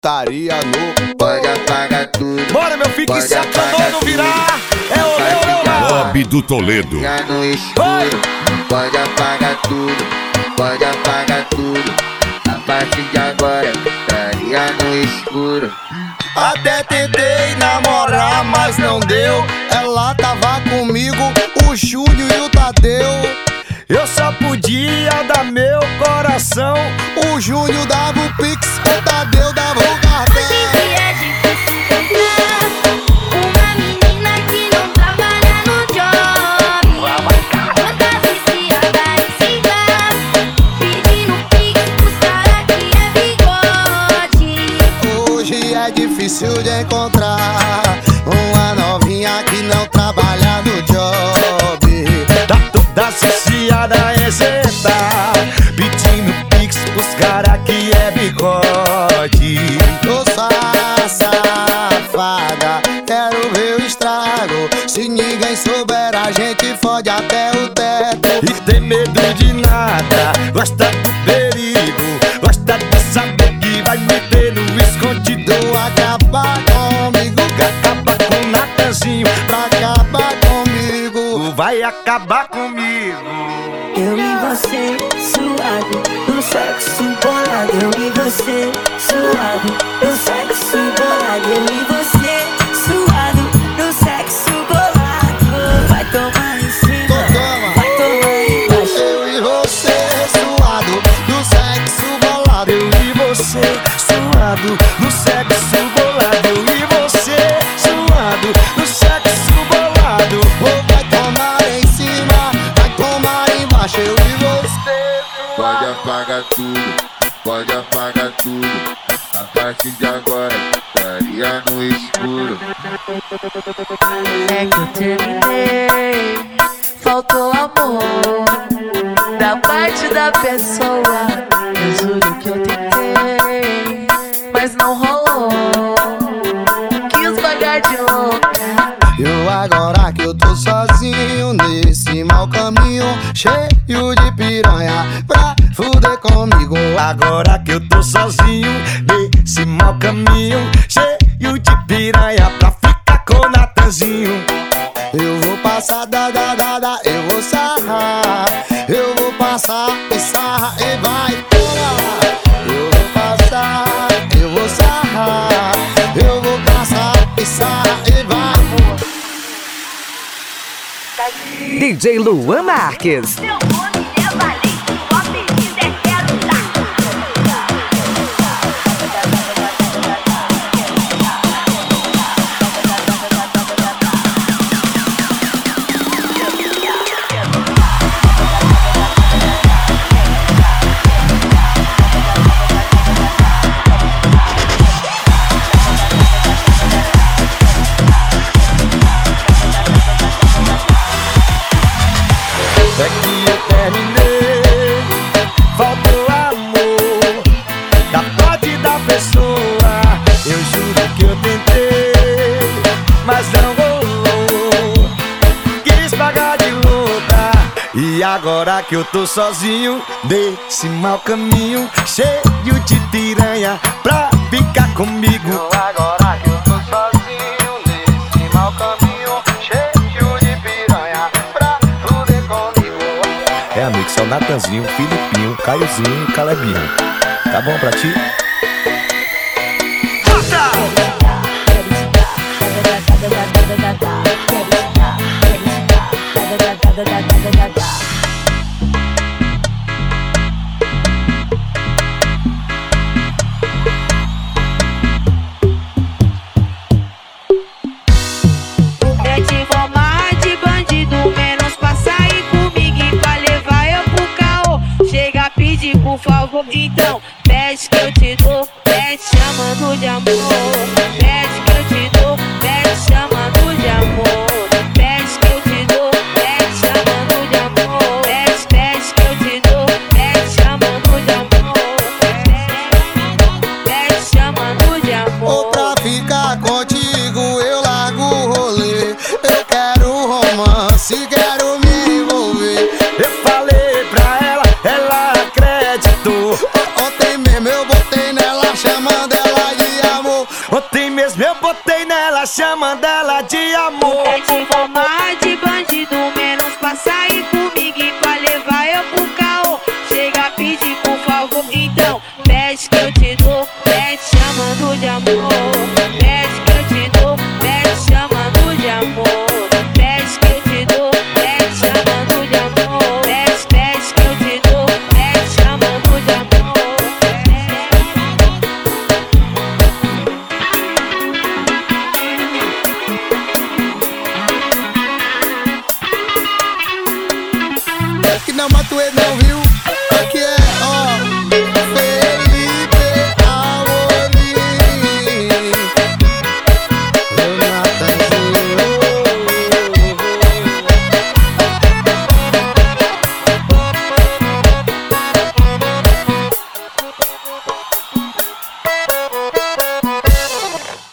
putaria no Pode apagar tudo. Bora, meu filho, que se a canoa não virar, é o lá. Bob do Toledo. Já no escuro, pode apagar tudo. Pode apagar tudo. A partir de agora, putaria no escuro. Até tentei namorar, mas não deu. Ela tava comigo, o Júnior e o Tadeu. Eu só podia dar meu coração. O Júnior dava o pix, o Tadeu dava o cartão. Hoje é difícil encontrar uma menina que não trabalha no job. Anda viciada em cigarro, pedindo pix pros caras que é bigode. Hoje é difícil de encontrar uma novinha que não trabalha no job. Tá toda associada em sentar, pedindo pix pros cara que é bigode. Tô safada, quero ver o estrago. Se ninguém souber, a gente fode até o teto. E tem medo de nada, gosta do perigo, gosta de saber que vai meter no escondido. Acabar comigo, Acaba com o Natanzinho, pra acabar comigo. vai acabar comigo. Eu e você, suado, no sexo bolado. Eu e você, suado, no sexo bolado. Eu e você, suado, no sexo bolado. Vai tomar em cima, vai tomar embaixo. Eu e você, suado, no sexo bolado. Eu e você, suado, no sexo bolado. Eu e você, suado, no sexo bolado. Vai tomar em cima, vai tomar embaixo. Eu e você, Pode apagar tudo. Pode apagar tudo. A partir de agora, putaria no escuro. É que eu terminei, faltou amor da parte da pessoa. Eu juro que eu tentei, mas não rolou. Quis vagar de louca. eu agora que eu tô sozinho nesse mau caminho, cheio de piranha pra fuder comigo. Agora que eu tô sozinho nesse mau caminho, cheio de piranha pra ficar com o Natanzinho. Eu vou passar eu vou sarrar. Eu vou passar e sarra e vai. Eu vou passar, eu vou sarrar. Eu vou passar e sarra e vai. DJ Luan Marques. Meu nome é Valente, o apelido é Quero Dar. É que eu terminei, faltou amor da parte da pessoa. Eu juro que eu tentei, mas não rolou. Quis pagar de louca. E agora que eu tô sozinho nesse mau caminho, cheio de piranha pra ficar comigo. Agora que eu tô sozinho nesse mau caminho, cheio de piranha pra fuder comigo. É, amigo, só Natanzinho, Filipinho, Caiozinho e Calebinho. Tá bom pra ti? É te informar de bandido, menos pra sair comigo e pra levar eu pro caô. Chega a pedir por favor, então pede que eu te dou, pede chamando de amor. Pede que eu te dou, pede chamando de amor. Pede que eu te dou, pede chamando de amor. Pede que eu te dou, pede chamando de amor. Pede chamando de Ou amor. pra ficar contigo eu largo o rolê. Eu quero romance, quero me envolver. Eu falei pra ela acreditou. Ontem mesmo eu botei nela chamando ela de mesmo eu botei nela, chamando ela de amor. Quer te formar de bandido, menos pra sair comigo e pra levar eu pro caô. Chega a pedir por favor, então pede que eu te dou. Pede chamando de amor.